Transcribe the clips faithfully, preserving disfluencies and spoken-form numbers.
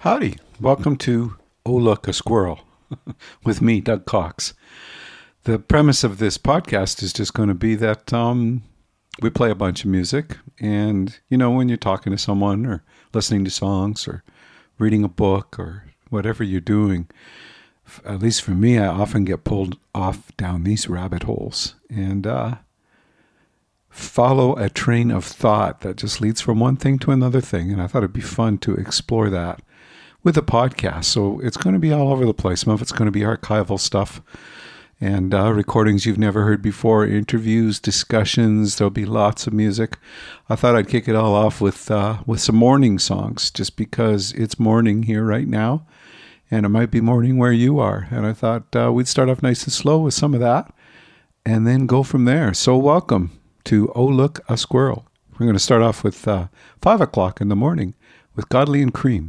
Howdy. Welcome to Oh Look, a Squirrel with me, Doug Cox. The premise of this podcast is just going to be that um, we play a bunch of music. And, you know, when you're talking to someone or listening to songs or reading a book or whatever you're doing, at least for me, I often get pulled off down these rabbit holes and uh, follow a train of thought that just leads from one thing to another thing. And I thought it'd be fun to explore that with a podcast. So it's going to be all over the place. Some of it's going to be archival stuff and uh, recordings you've never heard before, interviews, discussions. There'll be lots of music. I thought I'd kick it all off with uh, with some morning songs, just because it's morning here right now, and it might be morning where you are. And I thought uh, we'd start off nice and slow with some of that, and then go from there. So welcome to Oh Look, a Squirrel. We're going to start off with uh, five o'clock in the morning with Godley and Cream.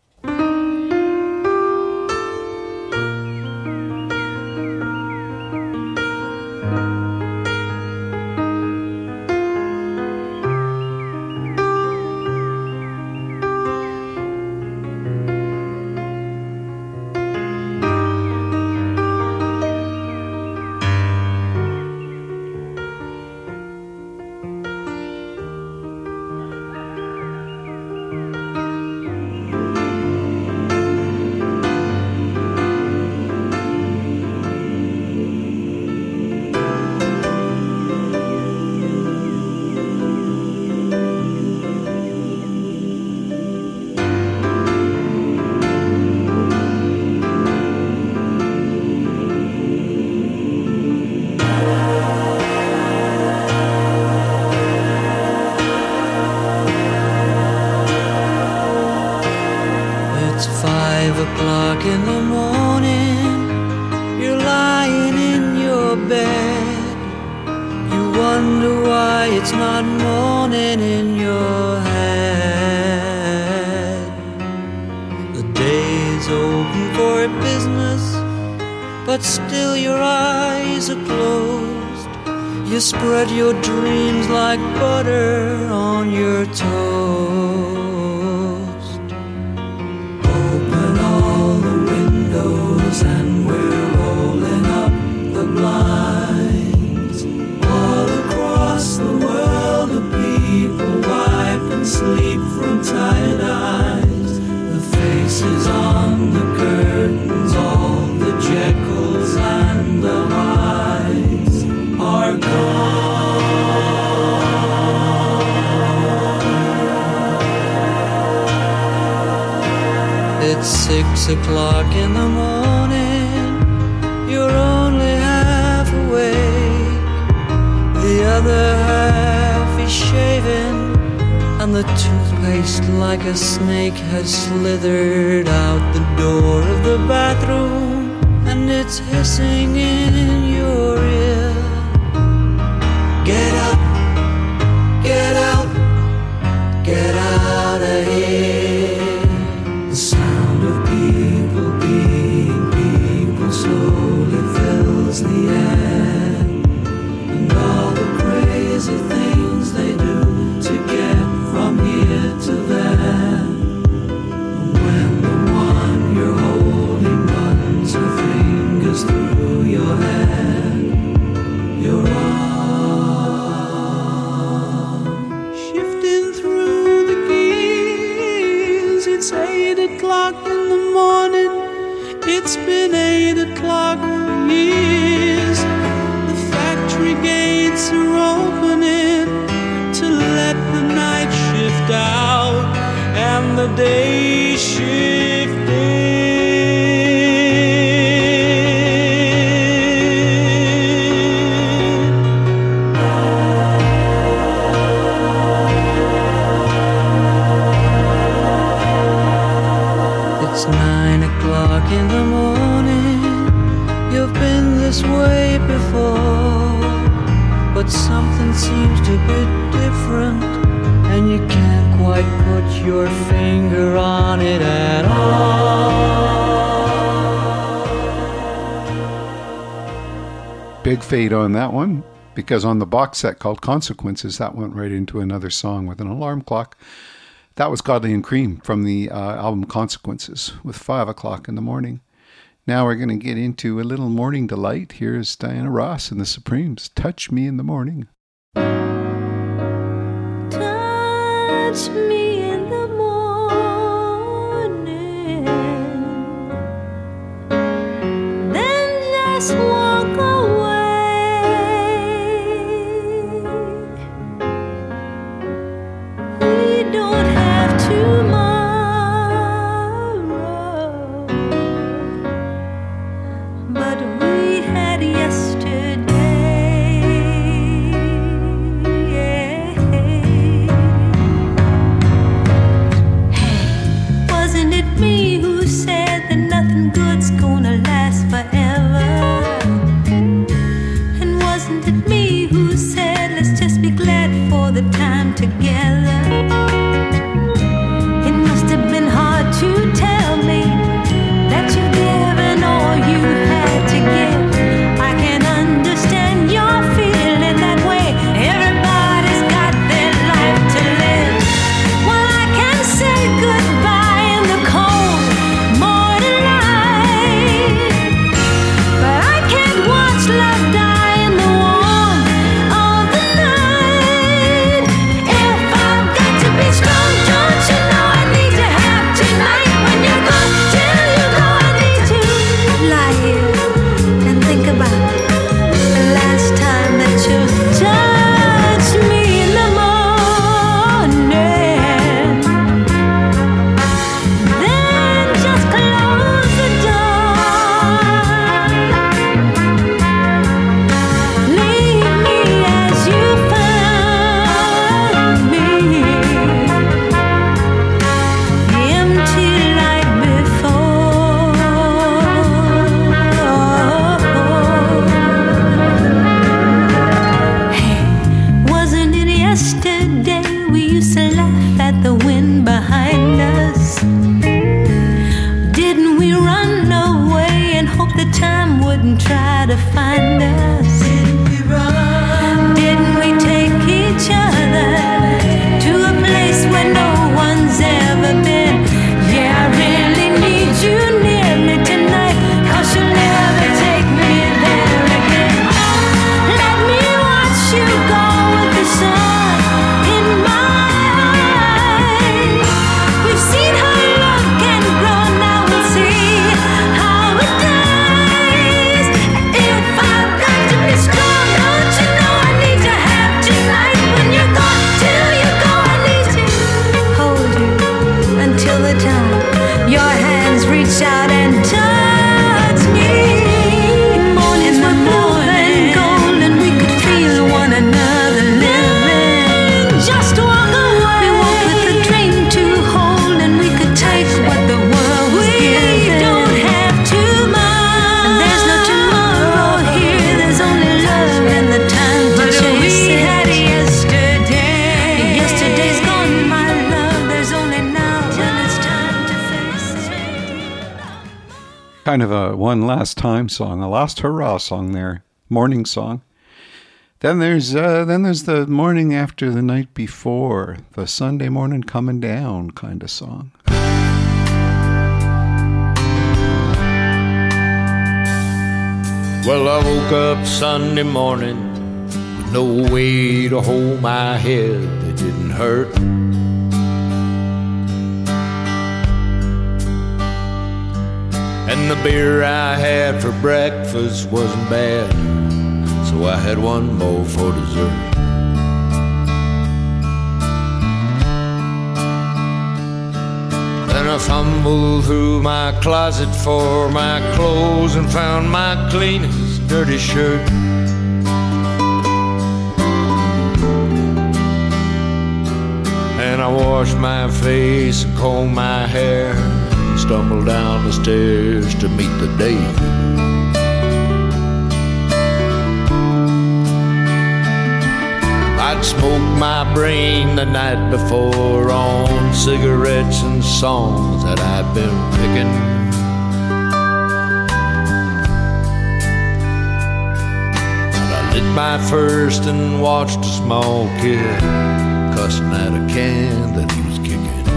Spread your dreams like butter on your toast. Open all the windows and we're rolling up the blinds. All across the world the people wipe and sleep from tired eyes. The faces on the curtains, all the Jekylls and the Hydes are gone. It's six o'clock in the morning, you're only half awake. The other half is shaven, and the toothpaste like a snake has slithered out the door of the bathroom, and it's hissing in your ear. Get up, get out, get out of here. The sound of people being people slowly fills the air, and all the crazy things they do to get from here to there. And when the one you're holding runs her fingers through your hair, you're on. It's eight o'clock in the morning. It's been eight o'clock for years. The factory gates are opening to let the night shift out and the day shift in. It's nine o'clock in the morning. You've been this way before, but something seems to be different, and you can't quite put your finger on it at all. Big fade on that one, because on the box set called Consequences, that went right into another song with an alarm clock. That was Godley and Cream from the uh, album Consequences with Five O'Clock in the Morning. Now we're going to get into a little morning delight. Here's Diana Ross and the Supremes, Touch Me in the Morning. Touch me in the morning, then just walk away. We don't have tomorrow, but we had yesterday. Wasn't it me who said that nothing good's gonna last forever? And wasn't it me who said let's just be glad for the time together? It must have been hard to tell me that you've given all you had to give. I can understand your feeling that way. Everybody's got their life to live. Well, I can say goodbye in the cold morning light, but I can't watch love die in the warmth of the night. If I've got to be strong, don't you know I need to have tonight? When you're gone, till you go, I need to lie here and think about the last time that you touched me in the morning. Then just close the door. Leave me as you found me, empty like before. Hey, wasn't it yesterday we used to laugh at the wind behind us? Didn't we run away and hope the time wouldn't try to find us? Didn't we run? Didn't we take each other to a place where no one's ever been? Yeah, I really need you near me tonight, 'cause you'll never take me there again. Let me watch you go with the sun in my eyes. We've seen her look and grow, now we'll see how it dies. If I've got to be strong, don't you know I need to have tonight? When you're gone, till you go, I need to hold you until the time your hands reach out and touch me. Mornings were blue and gold, and we could feel one another living. Just walk away. We walk with a dream to hold, and we could take what the world was giving. We don't have tomorrow, and there's no tomorrow here. There's only love and the time to chase it. Had yesterday. Yesterday's gone, my love. There's only now, when it's time to face it. Kind of a one last time song, a last hurrah song there, morning song. Then there's uh, then there's the morning after the night before, the Sunday morning coming down kind of song. Well, I woke up Sunday morning with no way to hold my head that didn't hurt. And the beer I had for breakfast wasn't bad, so I had one more for dessert. Then I fumbled through my closet for my clothes and found my cleanest dirty shirt. And I washed my face and combed my hair, stumbled down the stairs to meet the day. I'd smoked my brain the night before on cigarettes and songs that I'd been picking. And I lit my first and watched a small kid cussing at a can that he was kicking.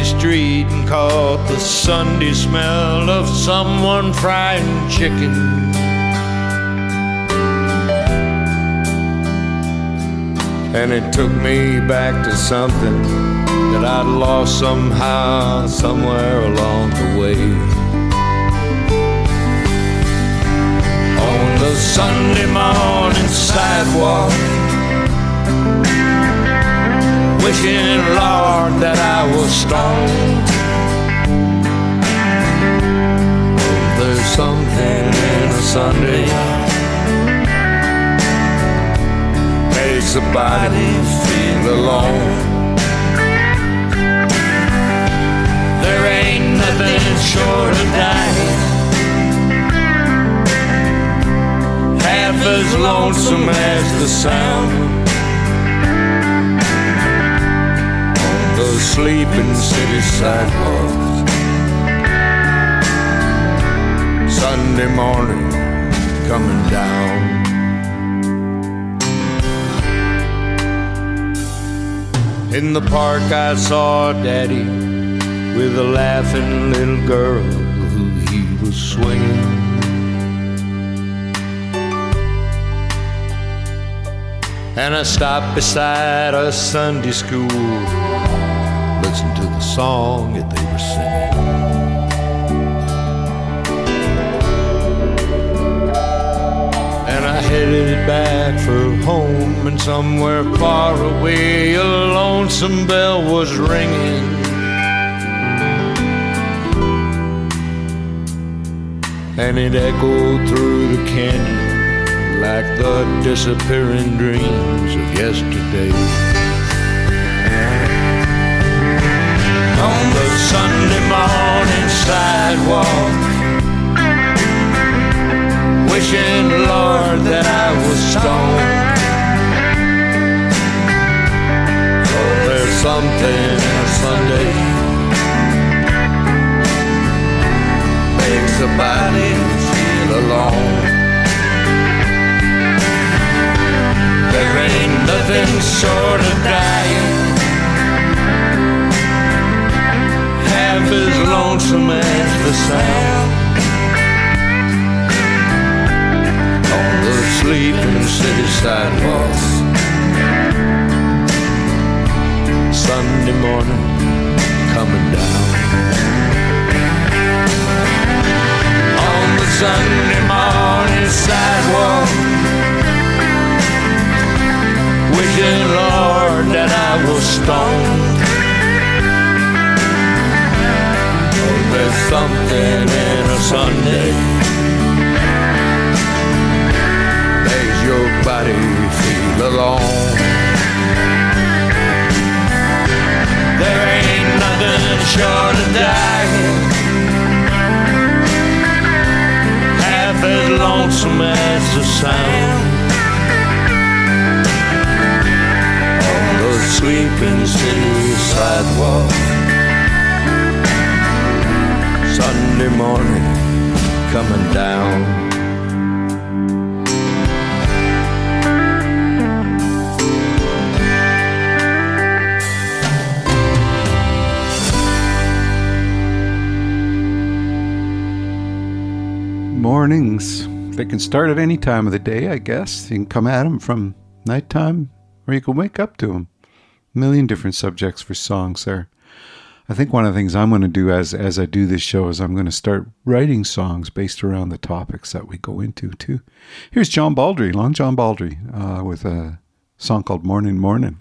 busy street and caught the Sunday smell of someone frying chicken. And it took me back to something that I'd lost somehow, somewhere along the way. On the Sunday morning sidewalk, wishing, Lord, that I was stoned. Oh, there's something in a Sunday makes a body feel alone. There ain't nothing short of dying half as lonesome as the sound the sleeping city sidewalks. Sunday morning coming down. In the park I saw Daddy with a laughing little girl who he was swinging. And I stopped beside a Sunday school, listened to the song that they were singing. And I headed back for home, and somewhere far away a lonesome bell was ringing. And it echoed through the canyon like the disappearing dreams of yesterday. On the Sunday morning sidewalk, wishing, Lord, that I was stoned. Oh, there's something in a Sunday makes a body feel alone. There ain't nothing short of dying half as lonesome as the sound on the sleeping city sidewalks. Sunday morning coming down. On the Sunday morning sidewalk, wishing, Lord, that I was stoned. Oh, there's something in a Sunday makes your body feel alone. There ain't nothing short of dying half as lonesome as the sound the sleeping city sidewalk. Sunday morning coming down. Mornings, they can start at any time of the day, I guess. You can come at them from nighttime, or you can wake up to them. A million different subjects for songs there. I think one of the things I'm going to do as as I do this show is I'm going to start writing songs based around the topics that we go into, too. Here's John Baldry, Long John Baldry, uh, with a song called Morning, Morning.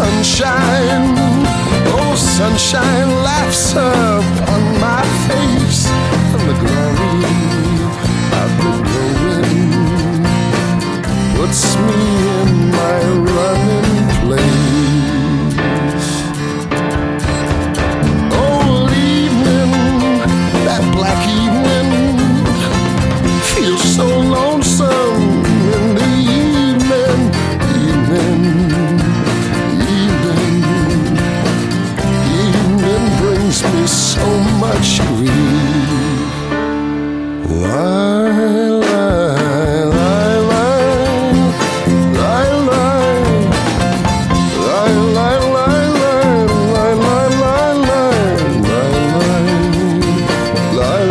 Sunshine, oh sunshine laughs upon my face. peace and the glory of the growing puts me in my running place. Oh, evening, that black evening feels so lonesome in the evening, evening, evening, evening brings me so much grief. Lie, lie, lie, lie, lie, lie, lie, lie, lie, lie, lie, lie,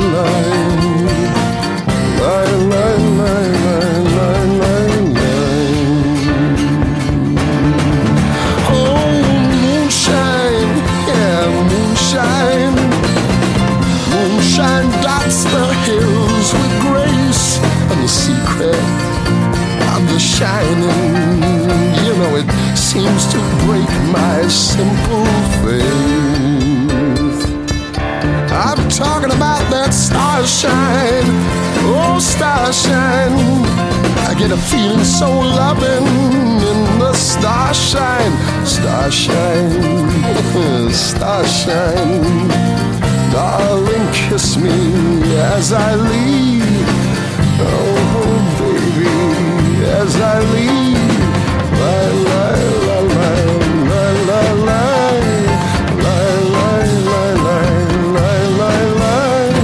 lie. Oh, moonshine, yeah, moonshine. Moonshine dots the hills with grace, and the secret of the shining, you know, it seems to break my simple faith. I'm talking about that starshine, oh starshine. I get a feeling so loving in the starshine, starshine, starshine. Darling, kiss me as I leave. Oh, baby, as I leave. La la la la la la la la la la la la la.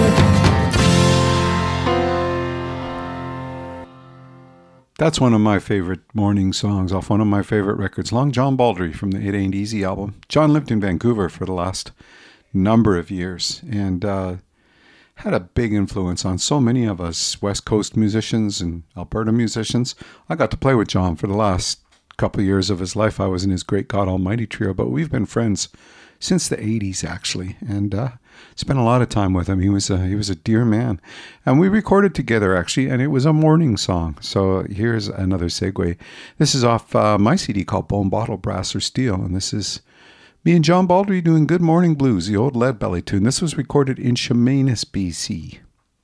That's one of my favorite morning songs off one of my favorite records, Long John Baldry from the It Ain't Easy album. John lived in Vancouver for the last number of years and uh, had a big influence on so many of us West Coast musicians and Alberta musicians. I got to play with John for the last couple of years of his life. I was in his Great God Almighty trio, but we've been friends since the eighties actually, and uh, spent a lot of time with him. He was a, he was a dear man, and we recorded together actually, and it was a morning song. So here's another segue. This is off uh, my C D called Bone Bottle Brass or Steel, and this is me and John Baldry doing Good Morning Blues, the old Lead Belly tune. This was recorded in Chemainus, B C.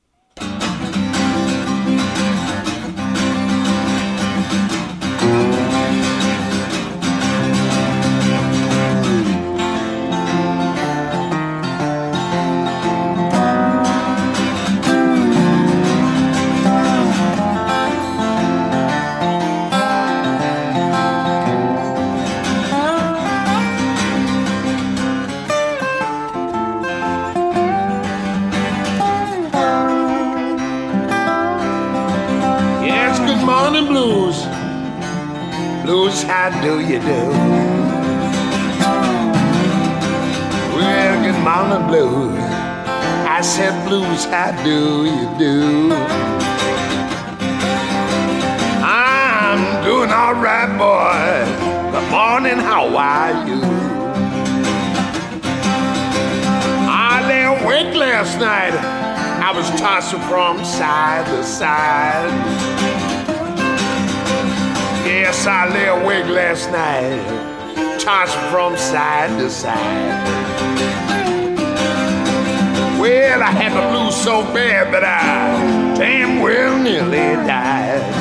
Blues, how do you do? Well, good morning, blues. I said, blues, how do you do? I'm doing all right, boy. Good morning, how are you? I lay awake last night. I was tossing from side to side. Yes, I lay awake last night, tossing from side to side. Well, I had the blues so bad that I damn well nearly died.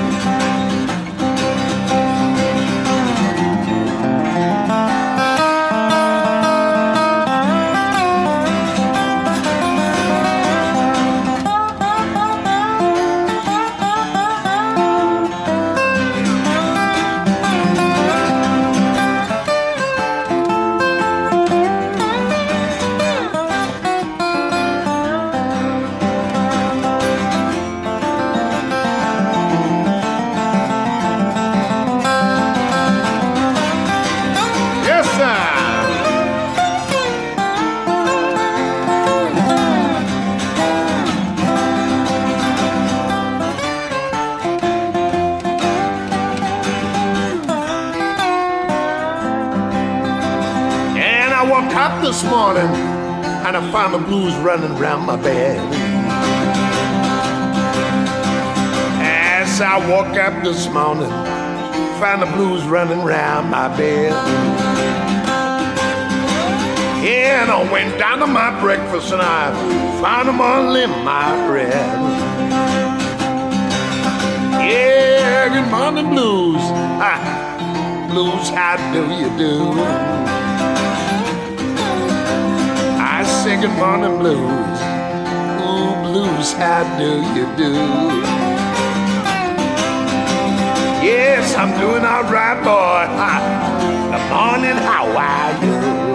This morning, and I found the blues running around my bed. As I woke up this morning, found the blues running around my bed. Yeah, and I went down to my breakfast and I found them all in my bread. Yeah, good morning blues. Ah, blues, how do you do? I say good morning blues. Ooh, blues, how do you do? Yes, I'm doing all right, boy. Ah, good morning, how are you?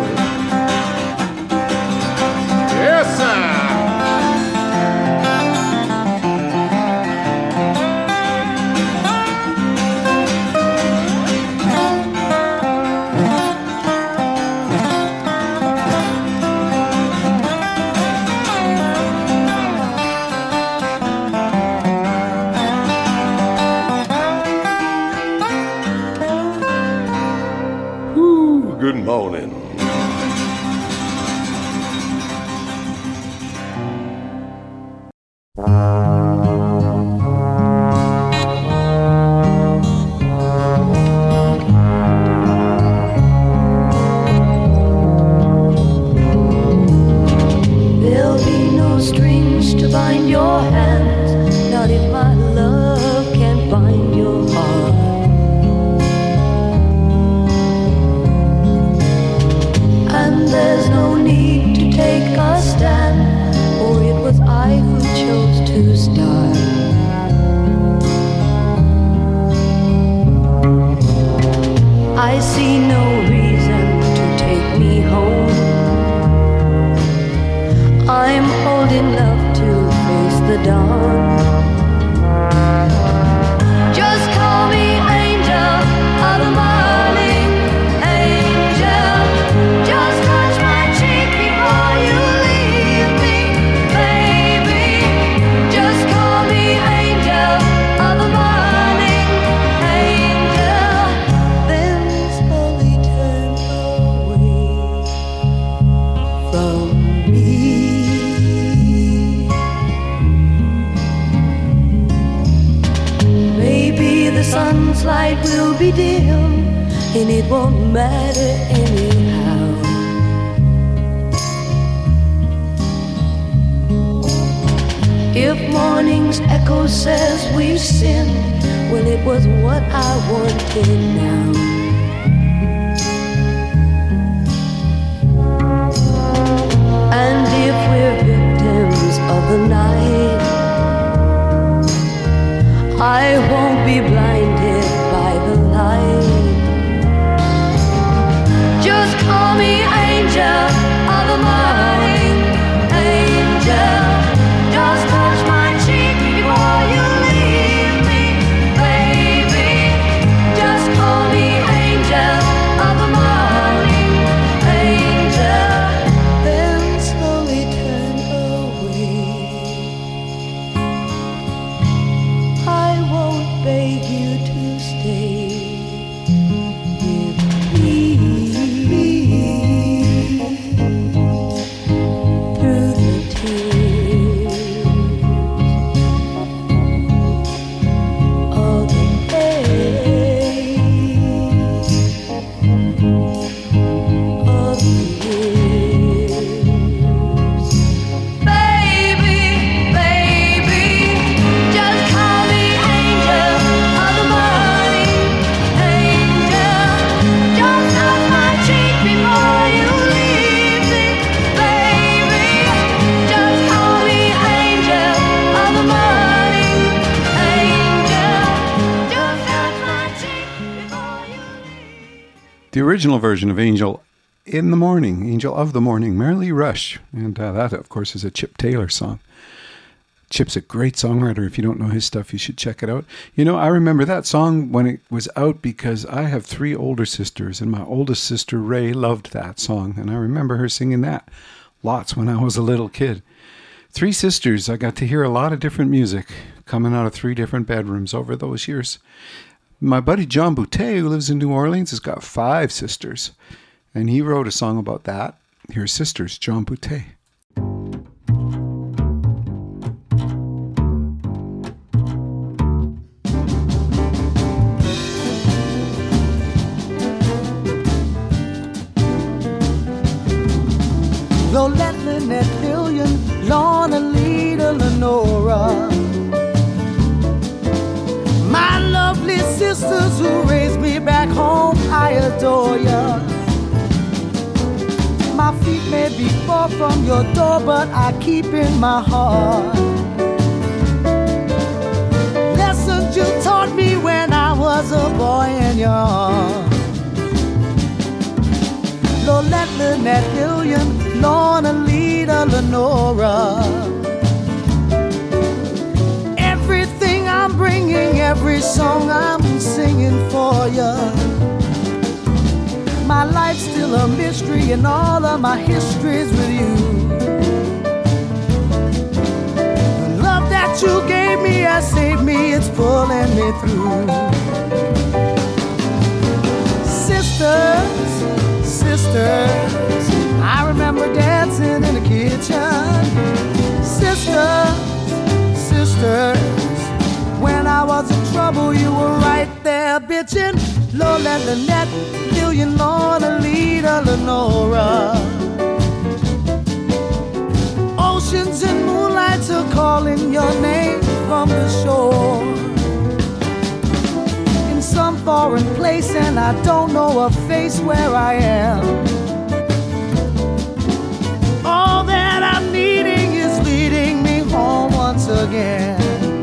Yes, sir. Ooh, good morning. There'll be no strings to bind your hands, not if my love can bind your heart. And there's no need to take a stand, for it was I who chose to start. I see no reason to take me home. I'm old enough to face the dawn. Just call me angel of the morning, angel. Just touch my cheek before you leave me, baby. Just call me angel of the morning, angel. Then slowly turn away from me. Maybe the sun's light will be dim, and it won't matter anyhow. If morning's echo says we've sinned, well, it was what I wanted now. And if we're victims of the night, I won't be blinded by the light. Just call me angel of the morning, angel. Just touch my cheek before you leave me, baby. Just call me angel of the morning, angel. Then slowly turn away. I won't beg you to stay with me through the tears of the days of the years. Baby, baby, just call me angel of the morning, angel. Just touch my cheek before you leave me, baby. Just call me angel of the morning, angel. Just touch my cheek before you leave. The original version of Angel in the Morning, Angel of the Morning, Mary Lee Rush. And uh, that, of course, is a Chip Taylor song. Chip's a great songwriter. If you don't know his stuff, you should check it out. You know, I remember that song when it was out because I have three older sisters, and my oldest sister, Ray, loved that song. And I remember her singing that lots when I was a little kid. Three sisters, I got to hear a lot of different music coming out of three different bedrooms over those years. My buddy John Boutte, who lives in New Orleans, has got five sisters. And he wrote a song about that. Here's Sisters, John Boutte. Lolette, Lynette, Lillian, Lorna, Lita, Lenora. My lovely sisters who raised me back home, I adore ya. My feet may be far from your door, but I keep in my heart lessons you taught me when I was a boy and young. Lolette, Lynette, Lillian, Lorna, Lita, Lenora. Everything I'm bringing, every song I'm singing for ya. My life's still a mystery and all of my history's with you. The love that you gave me has saved me, it's pulling me through. Sisters, sisters, I remember dancing in the kitchen. Sisters, sisters, when I was in trouble you were right there bitching. Lolette, Lynette, Lillian, Lorna, Lita, Lenora. Oceans and moonlights are calling your name from the shore. In some foreign place and I don't know a face where I am. All that I'm needing is leading me home once again.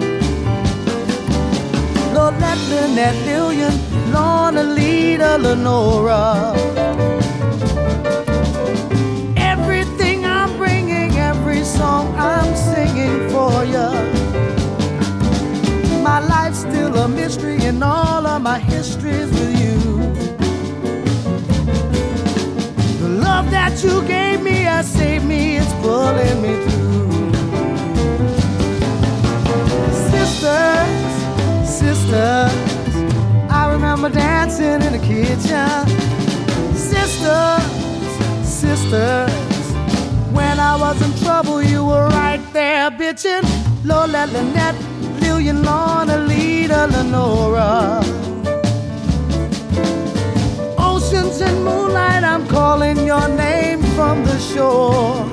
Lolette, Lynette, Lillian, Lorna, Lita, Lenora. Everything I'm bringing, every song I'm singing for ya. My life's still a mystery and all of my history's with you. The love that you gave me has saved me, it's pulling me through. Sisters, sisters, I remember dancing in the kitchen. Sisters, sisters, when I was in trouble you were right there bitching. Lolette, Lynette, Lillian, Lorna, Lita, Lenora. Oceans and moonlight, I'm calling your name from the shore.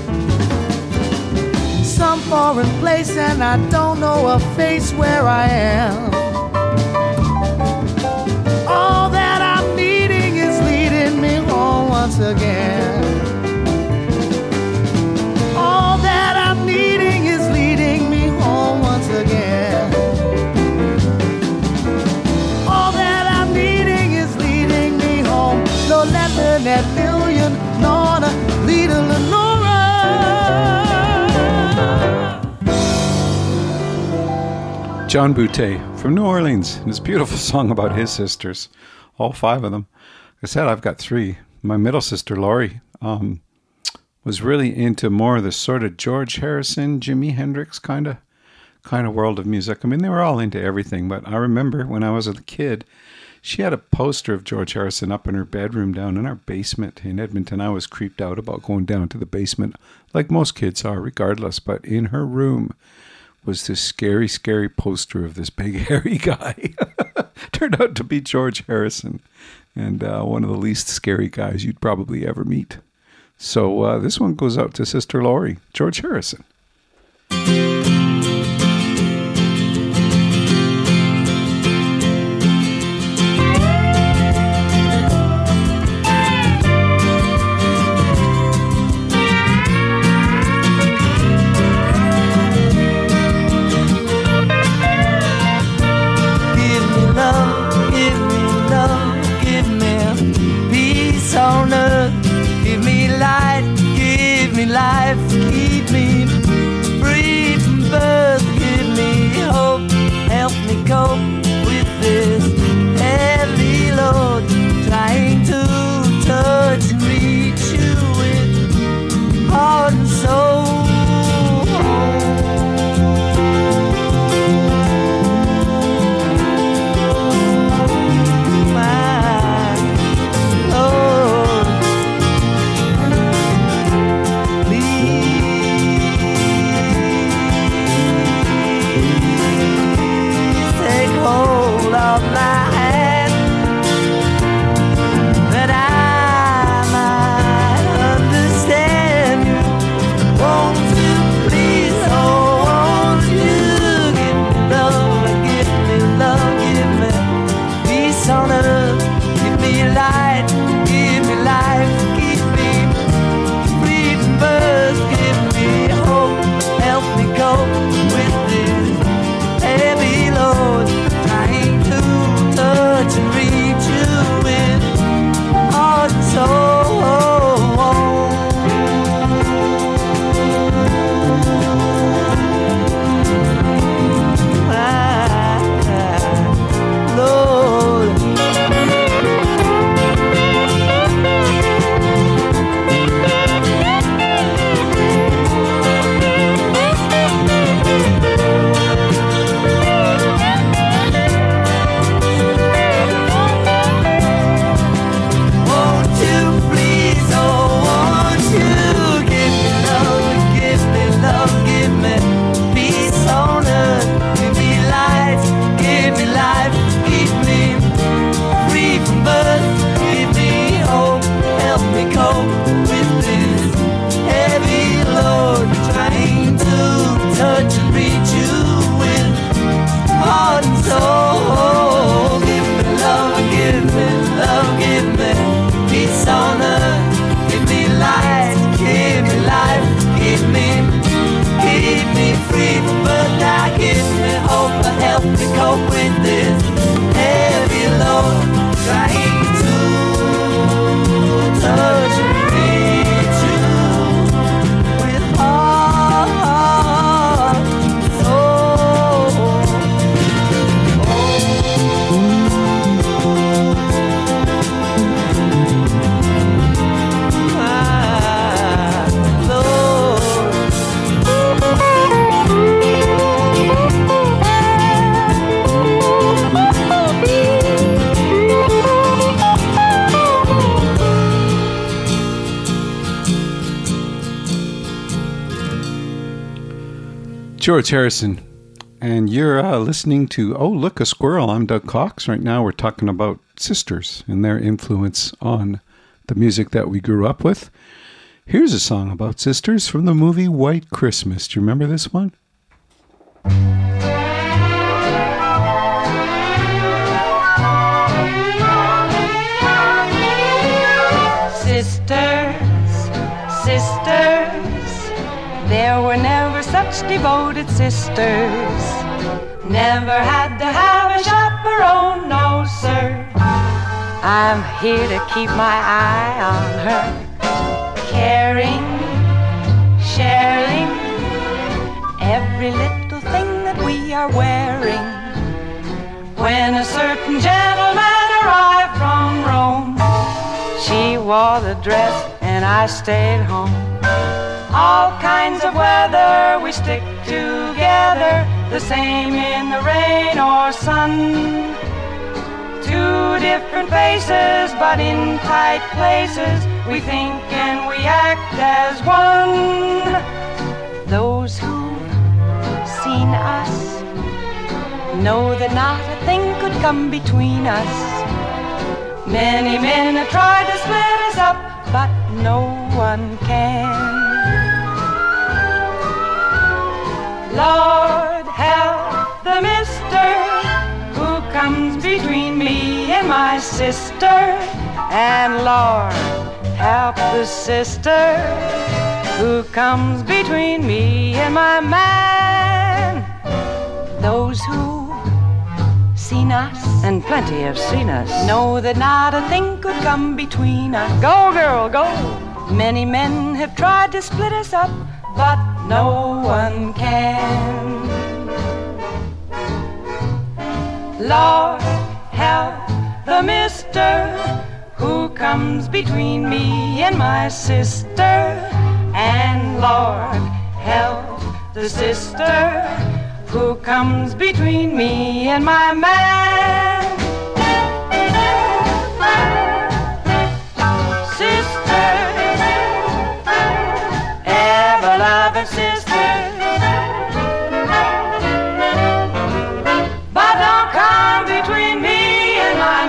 Some foreign place and I don't know a face where I am. All that I'm needing is leading me home once again. All that I'm needing is leading me home once again. All that I'm needing is leading me home. Lolette, Lynette, Lillian, Lorna, Lita, Lenora. John Boutte from New Orleans, and his beautiful song about his sisters, all five of them. Like I said, I've got three. My middle sister, Laurie, um, was really into more of the sort of George Harrison, Jimi Hendrix kind of kind of world of music. I mean, they were all into everything, but I remember when I was a kid, she had a poster of George Harrison up in her bedroom down in our basement in Edmonton. I was creeped out about going down to the basement, like most kids are, regardless, but in her room was this scary, scary poster of this big, hairy guy. Turned out to be George Harrison, and uh, one of the least scary guys you'd probably ever meet. So uh, this one goes out to Sister Laurie, George Harrison. On earth, give me light, give me life, keep me free from birth, give me hope, help me cope with this heavy load, trying to touch and reach you with heart and soul. Please George Harrison, and you're uh, listening to Oh Look a Squirrel. I'm Doug Cox. Right now we're talking about sisters and their influence on the music that we grew up with. Here's a song about sisters from the movie White Christmas. Do you remember this one? Sisters, sisters, there were never such devoted sisters. Never had to have a chaperone, no sir. I'm here to keep my eye on her, caring, sharing every little thing that we are wearing. When a certain gentleman arrived from Rome, she wore the dress and I stayed home. All kinds of weather we stick together, the same in the rain or sun. Two different faces but in tight places, we think and we act as one. Those who've seen us know that not a thing could come between us. Many men have tried to split us up, but no one can. Lord, help the mister who comes between me and my sister. And Lord, help the sister who comes between me and my man. Those who seen us, and plenty have seen us, know that not a thing could come between us. Go, girl, go. Many men have tried to split us up, but no one can. Lord, help the mister who comes between me and my sister. And Lord, help the sister who comes between me and my man. Sisters, ever-loving sisters, but don't come between me and my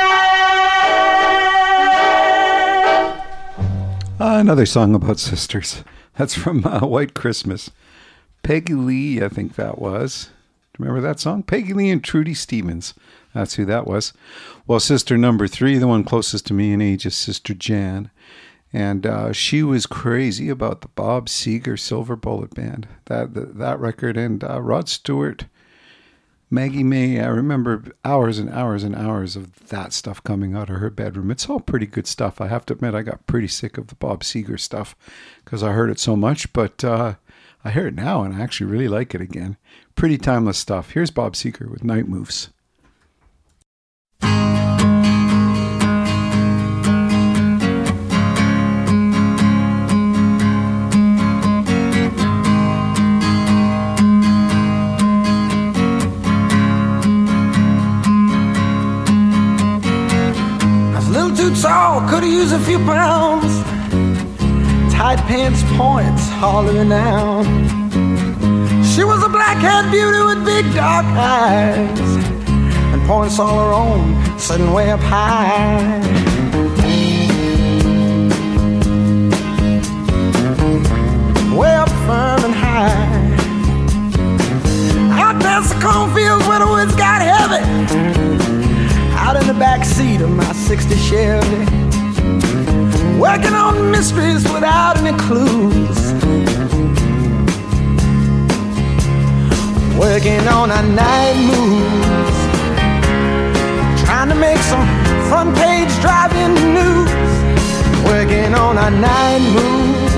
man. Uh, another song about sisters. That's from uh, White Christmas. Peggy Lee, I think that was. Remember that song? Peggy Lee and Trudy Stevens. That's who that was. Well, sister number three, the one closest to me in age, is Sister Jan. And uh, she was crazy about the Bob Seger Silver Bullet Band. That that, that record. And uh, Rod Stewart, Maggie May. I remember hours and hours and hours of that stuff coming out of her bedroom. It's all pretty good stuff. I have to admit, I got pretty sick of the Bob Seger stuff because I heard it so much. But uh, I hear it now, and I actually really like it again. Pretty timeless stuff. Here's Bob Seger with Night Moves. I was a little too tall, could have used a few pounds. Tight pants points, hollering out. She was a black-haired beauty with big dark eyes and points all her own, sitting way up high. Way up firm and high. Out past the cornfields where the woods got heavy. Out in the back seat of my sixty Chevy. Working on mysteries without any clues. Working on our night moves. Trying to make some front page driving news. Working on our night moves.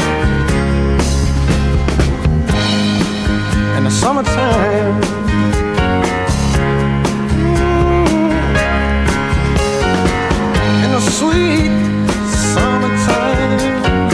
In the summertime. In the sweet summertime.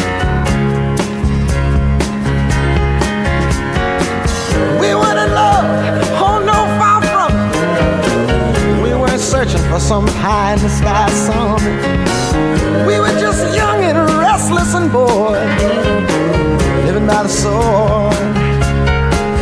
We weren't in love, oh no, far from it. We weren't searching for some pie in the sky summit. We were just young and restless and bored, living by the sword.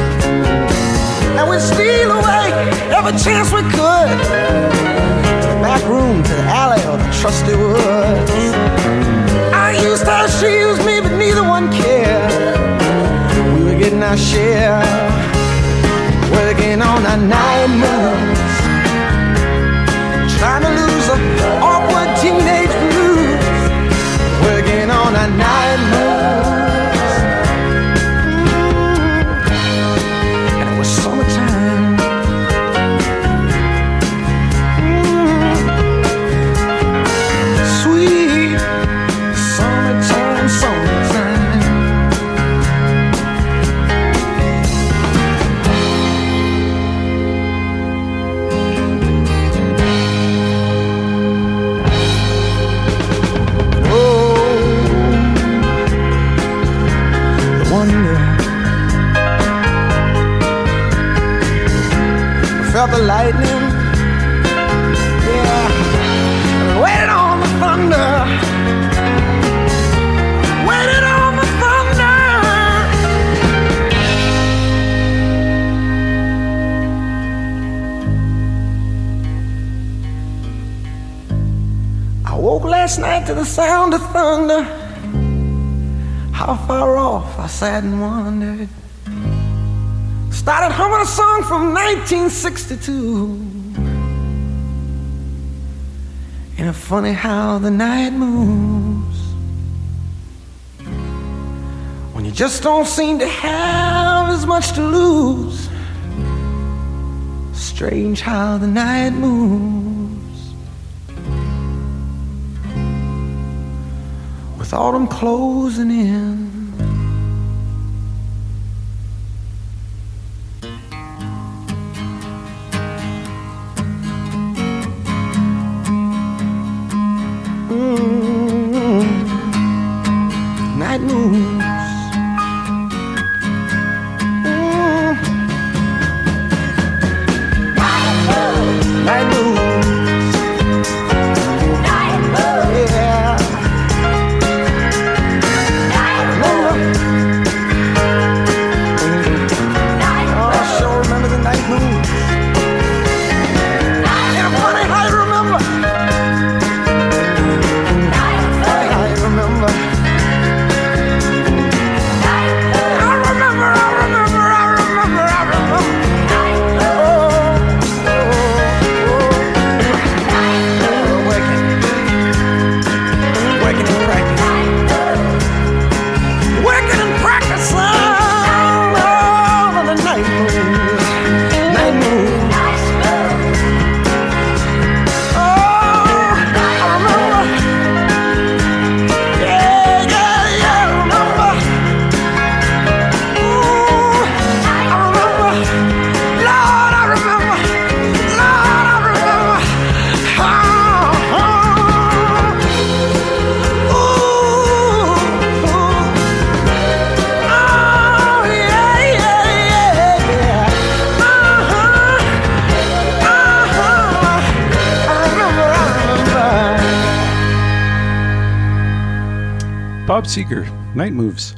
chance we could, to the back room, to the alley, or the trusty woods. I used her, she used me, but neither one cared. We were getting our share, working on our night moves, trying to lose the awkward teenage blues, working on our night moves. And it was summertime. Sweet summertime, summertime. Felt the lightning, yeah, waited on the thunder, waited on the thunder. I woke last night to the sound of thunder. How far off I sat and wondered. Started humming a song from nineteen sixty-two. Ain't it funny how the night moves when you just don't seem to have as much to lose? Strange how the night moves with autumn closing in. Night moves. Mm. Night moves. Night moves. Night moves. Yeah. Night moves. Night moves. Oh, I sure remember the night moves. Night and funny how you remember. Night funny how you remember. Bob Seger, Night Moves.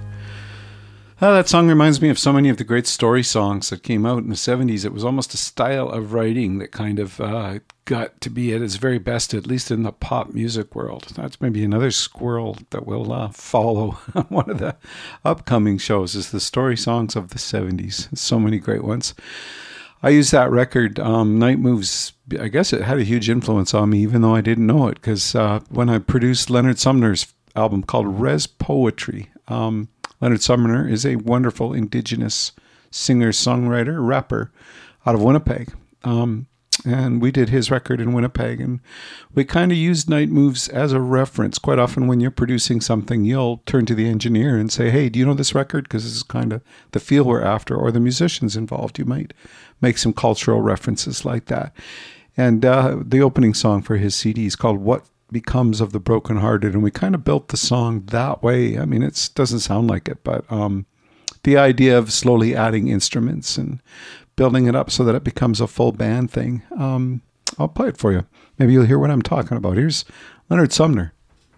Oh, that song reminds me of so many of the great story songs that came out in the seventies. It was almost a style of writing that kind of uh, got to be at its very best, at least in the pop music world. That's maybe another squirrel that we'll uh, follow on one of the upcoming shows, is the story songs of the seventies. So many great ones. I used that record, um, Night Moves. I guess it had a huge influence on me, even though I didn't know it, because uh, when I produced Leonard Sumner's album called Res Poetry, um, Leonard Sumner is a wonderful indigenous singer, songwriter, rapper out of Winnipeg. Um, and we did his record in Winnipeg, and we kind of used Night Moves as a reference. Quite often when you're producing something, you'll turn to the engineer and say, hey, do you know this record? Because this is kind of the feel we're after, or the musicians involved. You might make some cultural references like that. And uh, the opening song for his C D is called What Becomes of the Brokenhearted, and we kind of built the song that way. I mean, it doesn't sound like it, but um, the idea of slowly adding instruments and building it up so that it becomes a full band thing. Um, I'll play it for you. Maybe you'll hear what I'm talking about. Here's Leonard Sumner.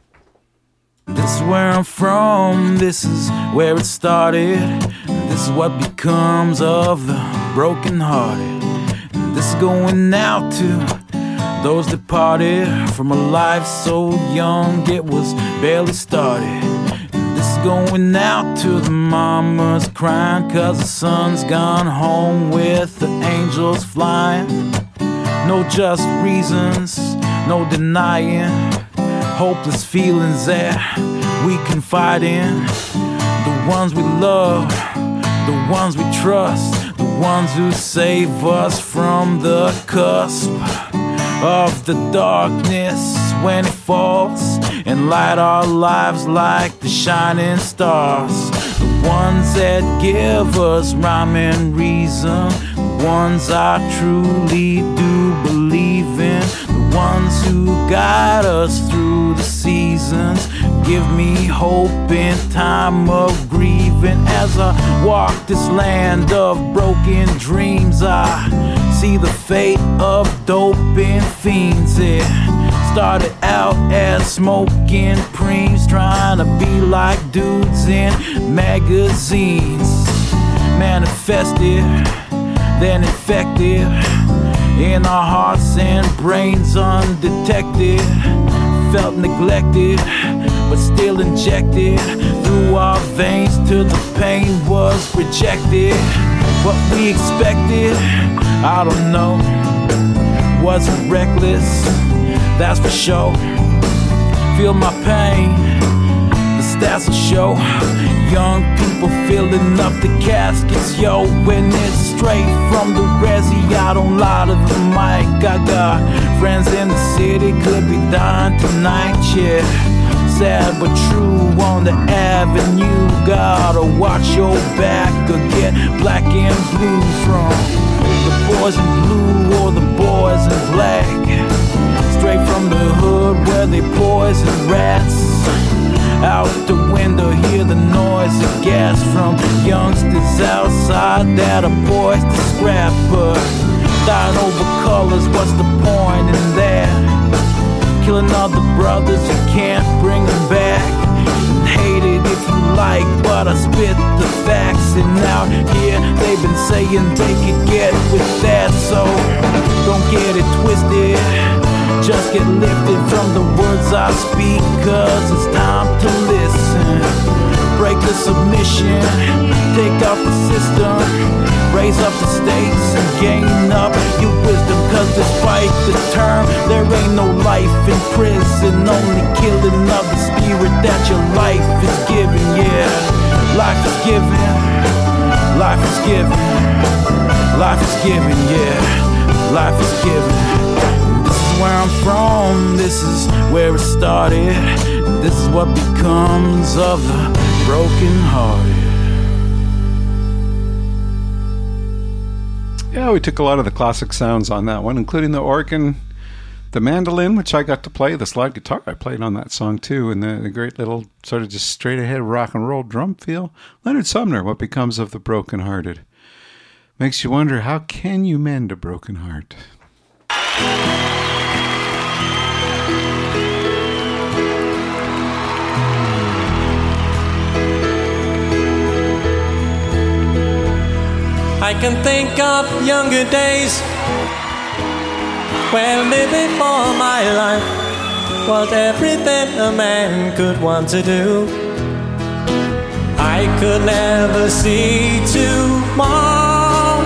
This is where I'm from, this is where it started. This is what becomes of the brokenhearted. This is going out to those that parted from a life so young it was barely started. This is going out to the mamas crying cause the sun's gone home with the angels flying. No just reasons, no denying hopeless feelings that we confide in. The ones we love, the ones we trust, the ones who save us from the cusp of the darkness when it falls and light our lives like the shining stars. The ones that give us rhyme and reason, the ones I truly do believe in, the ones who guide us through the seasons, give me hope in time of grieving. As I walk this land of broken dreams, I see the fate of dope and fiends. It started out as smoking preems, trying to be like dudes in magazines. Manifested, then infected in our hearts and brains undetected. Felt neglected, but still injected through our veins till the pain was rejected. What we expected, I don't know. Wasn't reckless, that's for sure. Feel my pain, the stats will show. Young people filling up the caskets, yo. When it's straight from the resi, I don't lie to the mic. I got friends in the city, could be dying tonight, yeah. Sad but true on the avenue. Gotta watch your back or get black and blue from the boys in blue or the boys in black. Straight from the hood where they poison rats. Out the window, hear the noise of gas from youngsters outside that are poised to scrap. But dying over colors, what's the point in that? Killing all the brothers, you can't bring them back. And hate it if you like, but I spit the facts. And out here, they've been saying they could get with that. So don't get it twisted, just get lifted from the words I speak, cause it's time to listen. Break the submission, take out the system, raise up the stakes and gain up your wisdom. Cause despite the term, there ain't no life in prison, only killing of the spirit that your life is given. Yeah, life is given, life is given, life is given, yeah, life is given. Where I'm from, this is where it started. This is what becomes of the broken hearted. Yeah, we took a lot of the classic sounds on that one, including the organ, the mandolin, which I got to play, the slide guitar I played on that song too, and the, the great little sort of just straight ahead rock and roll drum feel. Leonard Sumner, What Becomes of the Broken Hearted. Makes you wonder, how can you mend a broken heart? I can think of younger days when living for my life was everything a man could want to do. I could never see tomorrow.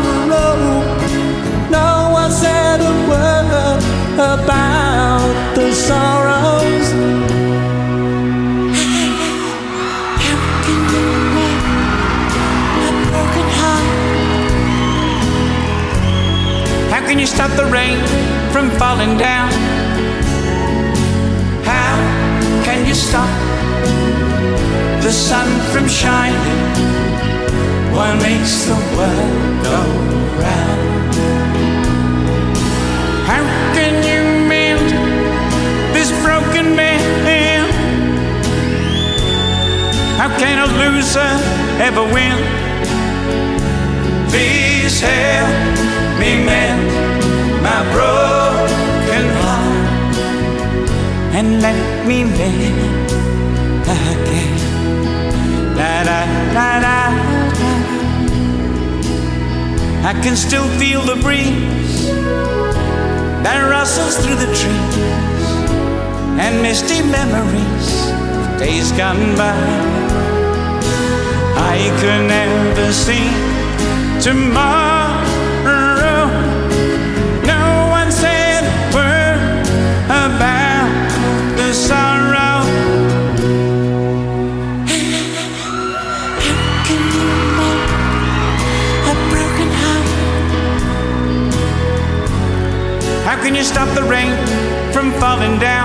No one said a word about the sorrows. How can you stop the rain from falling down? How can you stop the sun from shining? What makes the world go round? How can you mend this broken man? How can a loser ever win? Please help me mend my broken heart and let me live again. Da da da da. I can still feel the breeze that rustles through the trees, and misty memories of days gone by. I could never see tomorrow. No one said a word about the sorrow. How can you mend a broken heart? How can you stop the rain from falling down?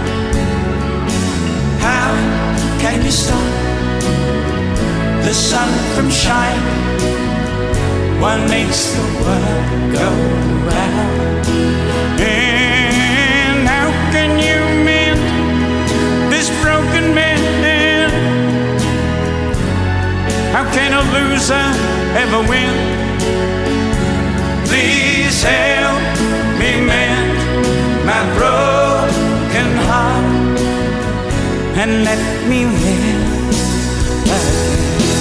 How can you stop the sun from shining? What makes the world go round? And how can you mend this broken man? How can a loser ever win? Please help me mend my broken heart and let me live again.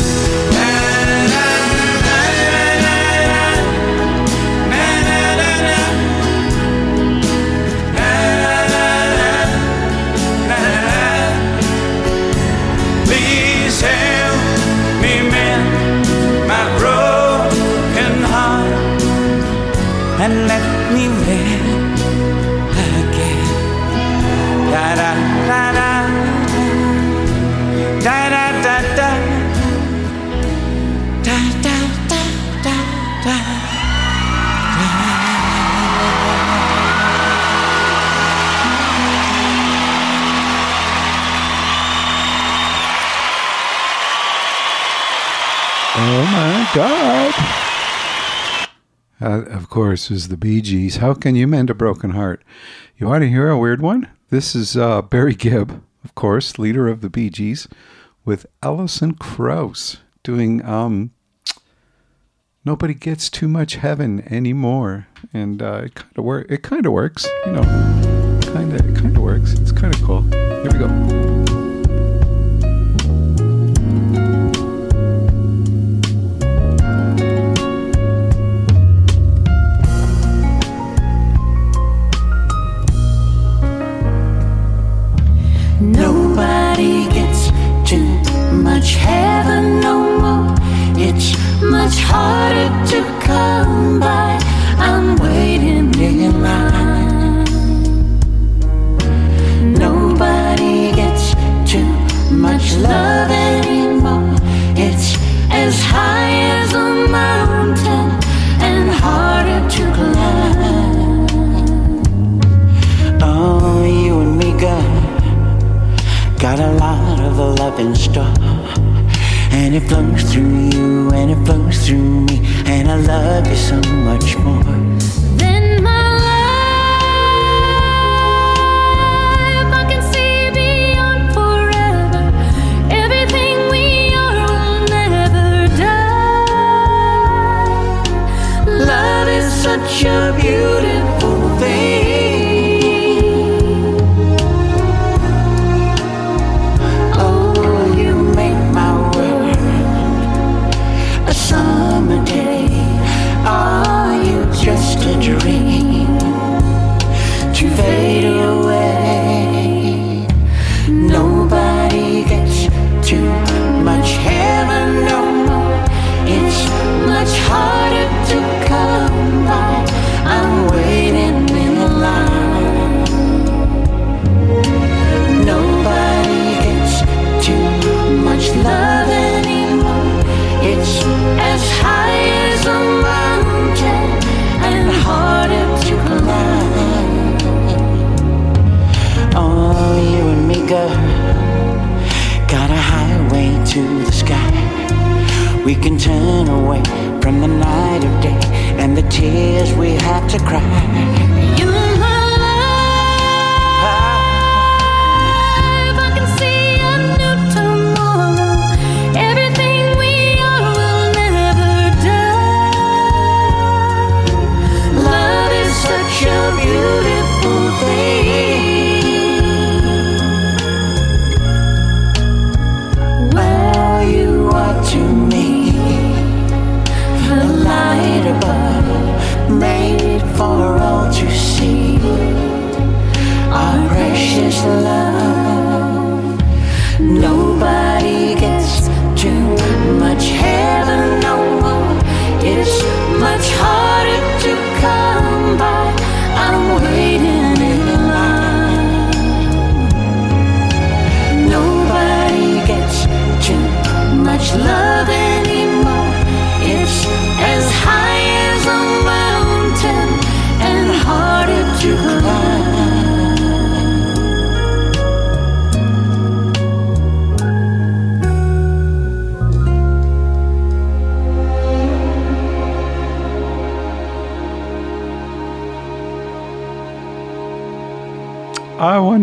And let me live again. Da da da da, da da da da, da da da da da. Oh my God. Uh, of course, is the Bee Gees. How can you mend a broken heart? You want to hear a weird one? This is uh, Barry Gibb, of course, leader of the Bee Gees, with Alison Krauss doing um, "Nobody Gets Too Much Heaven Anymore," and uh, it kind of work. It kind of works, you know. Kind of, it kind of works. It's kind of cool. Here we go. Nobody gets too much heaven no more. It's much harder to come by. I'm waiting in line. Nobody gets too much love anymore. It's as high as a mountain and harder to climb. Oh, you and me, girl, got a lot of love in store, and it flows through you, and it flows through me, and I love you so much more. Then my life, I can see beyond forever. Everything we are will never die. Love is such a beautiful thing. Summer day, are you just a dream to fade away? Nobody gets too much heaven no more. It's much harder to come by. I'm waiting in the line. Nobody gets too much love anymore. It's as high as a mountain and harder to climb. Oh, you and me, girl, got a highway to the sky. We can turn away from the night of day and the tears we have to cry. You above, made for all to see.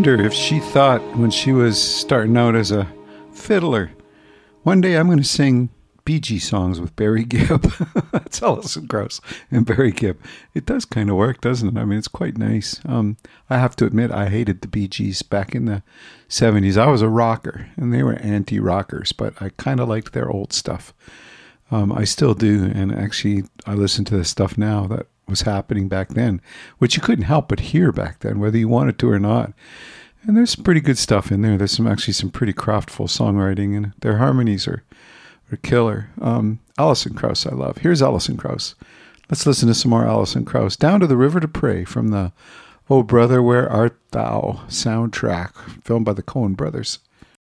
wonder if she thought when she was starting out as a fiddler, one day I'm going to sing Bee Gees songs with Barry Gibb. That's Alison Krauss and Barry Gibb. It does kind of work, doesn't it? I mean, it's quite nice. Um, I have to admit, I hated the Bee Gees back in the seventies. I was a rocker, and they were anti-rockers, but I kind of liked their old stuff. Um, I still do, and actually, I listen to the stuff now that was happening back then, which you couldn't help but hear back then, whether you wanted to or not. And there's some pretty good stuff in there. There's some actually some pretty craftful songwriting, and their harmonies are, are killer. Um, Alison Krauss, I love. Here's Alison Krauss. Let's listen to some more Alison Krauss. Down to the River to Pray from the Oh Brother, Where Art Thou soundtrack, filmed by the Coen brothers.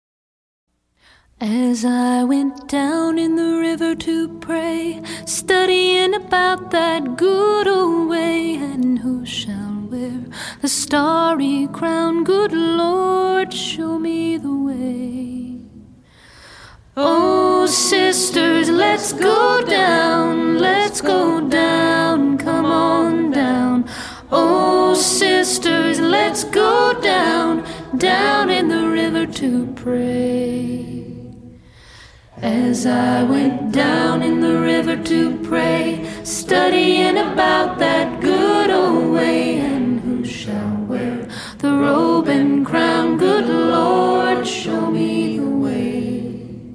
As I went down in the river to pray, studying about that good old way, and who shall wear the starry crown? Good Lord, show me the way. Oh, sisters, let's go down, let's go down, come on down. Oh, sisters, let's go down, down in the river to pray. As I went down in the river to pray, studying about that good old way, and who shall wear the robe and crown? Good Lord, show me the way.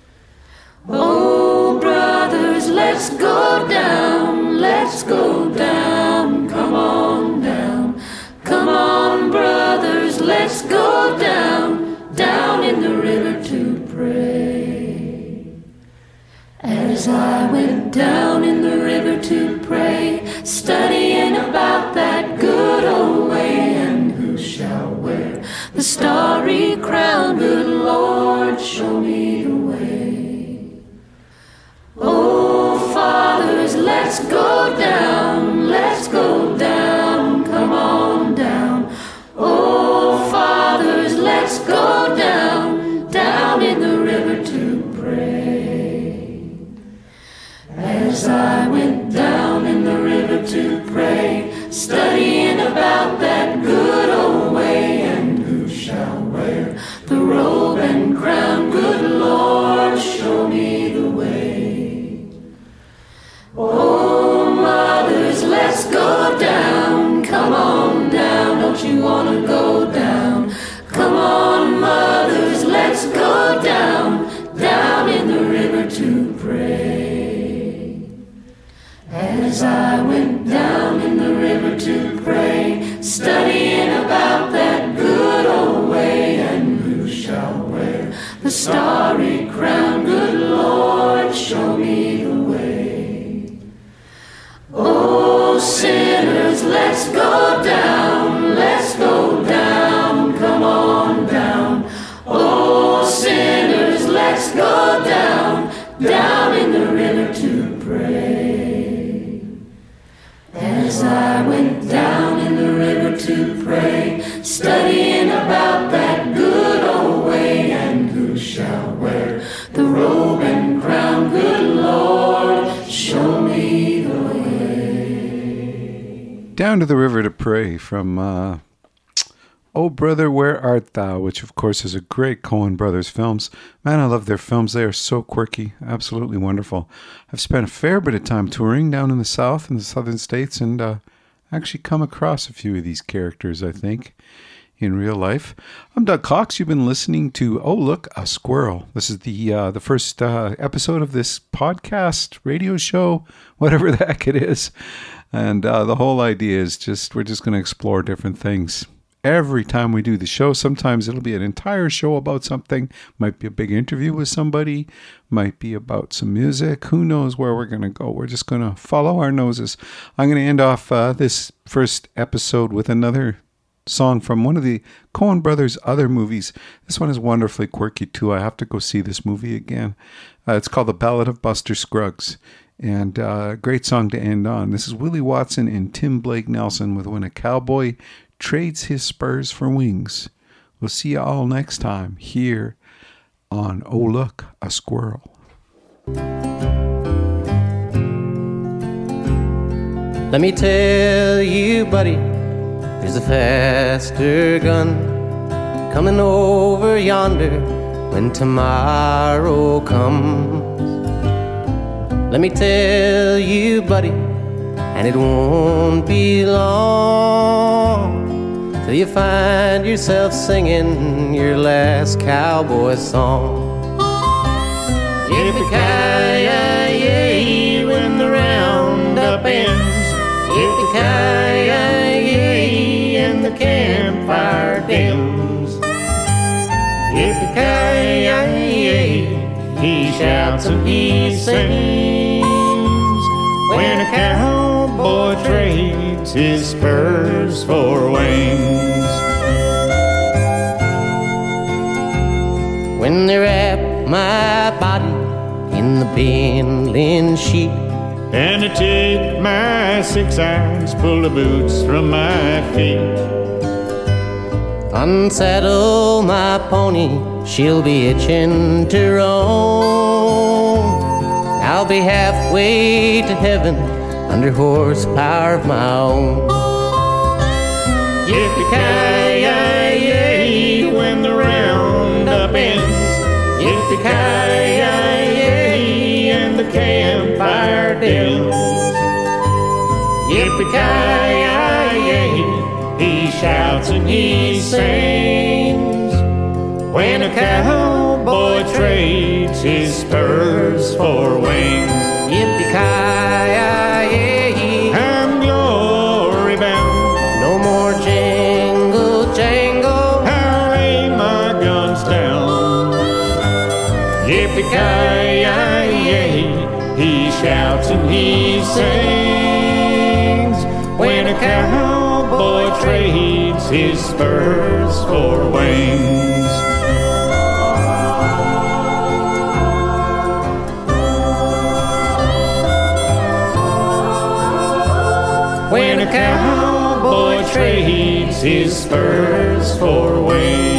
Oh, brothers, let's go down, let's go down, come on down. Come on, brothers, let's go down, down in the river to pray. As I went down in the river to pray, studying about that good old way, and who shall wear the starry crown? Good Lord, show me the way. Oh, fathers, let's go down, let's go down, come on down. Oh, fathers, let's go down, down in the river to pray. As I went down in the river to pray, studying about that good old way, and who shall wear the robe and crown? Good Lord, show me the way. Oh, mothers, let's go down, come on down, don't you want to go down? Come on, mothers, let's go down, down in the river to pray. As I went down in the river to pray, studying about that good old way, and who shall wear the starry crown? Good Lord, show me the way. Oh, sinners, let's go down, let's go down, come on down. Oh, sinners, let's go down, down in the river to pray. As I went down in the river to pray, studying about that good old way, and who shall wear the robe and crown? Good Lord, show me the way. Down to the River to Pray from uh, Oh Brother, Where Art Thou, which of course is a great Coen brothers films. Man, I love their films. They are so quirky, absolutely wonderful. I've spent a fair bit of time touring down in the South and the Southern States, and uh, actually come across a few of these characters, I think, in real life. I'm Doug Cox. You've been listening to Oh Look, a Squirrel. This is the uh, the first uh, episode of this podcast, radio show, whatever the heck it is. And uh, the whole idea is just, we're just going to explore different things. Every time we do the show, sometimes it'll be an entire show about something. Might be a big interview with somebody. Might be about some music. Who knows where we're going to go? We're just going to follow our noses. I'm going to end off uh, this first episode with another song from one of the Coen brothers' other movies. This one is wonderfully quirky too. I have to go see this movie again. Uh, it's called The Ballad of Buster Scruggs. And uh, great song to end on. This is Willie Watson and Tim Blake Nelson with When a Cowboy Trades His Spurs for Wings. We'll see you all next time here on Oh Look, a Squirrel. Let me tell you, buddy, there's a faster gun coming over yonder when tomorrow comes. Let me tell you, buddy, and it won't be long till you find yourself singing your last cowboy song. Yippee-ki-yay, when the roundup ends. Yippee-ki-yay, and the campfire dims. Yippee-ki-yay, he shouts and he sings when a cowboy trades his spurs for wings. When they wrap my body in the bindling sheet, and I take my six irons, pull the boots from my feet, unsaddle my pony, she'll be itching to roam. I'll be halfway to heaven under horsepower of my own. Yippee-ki-yay, when the roundup ends. Yippee-ki-yay, and the campfire dims. Yippee-ki-yay, he shouts and he sings when a cowboy trades his spurs for wings. Yippee-ki-yay, I'm glory bound, no more jingle jangle, I'll lay my guns down. Yippee-ki-yay, he shouts and he sings when a cowboy trades his spurs for wings. When a cowboy trades his spurs for wings.